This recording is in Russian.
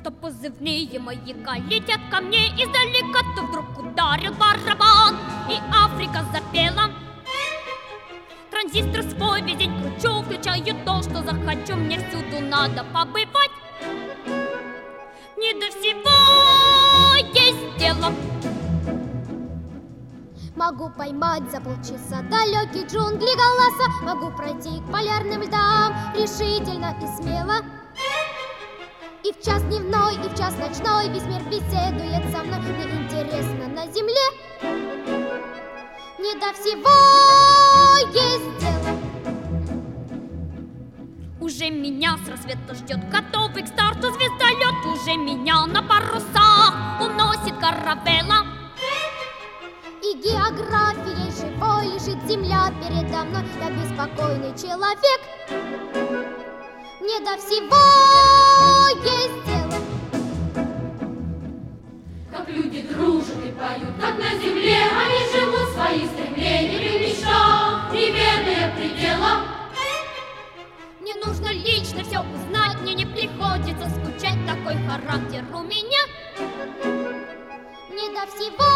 что позывные маяка летят ко мне издалека, то вдруг ударил барабан, и Африка запела. Транзистор свой весь день кручу, включаю то, что захочу, мне всюду надо побывать. Не до всего есть дело. Могу поймать за полчаса далекие джунгли голоса, могу пройти к полярным льдам решительно и смело. И в час дневной, и в час ночной весь мир беседует со мной. Мне интересно на земле, не до всего есть дело. Уже меня с рассвета ждет готовый к старту звездолет. Уже меня на парусах уносит каравелла. И географией живой лежит земля передо мной. Я беспокойный человек, не до всего есть дело. Как люди дружат и поют, как на земле они живут свои стремления и мечта, неверная предела. Мне нужно лично все узнать, мне не приходится скучать, такой характер у меня. Не до всего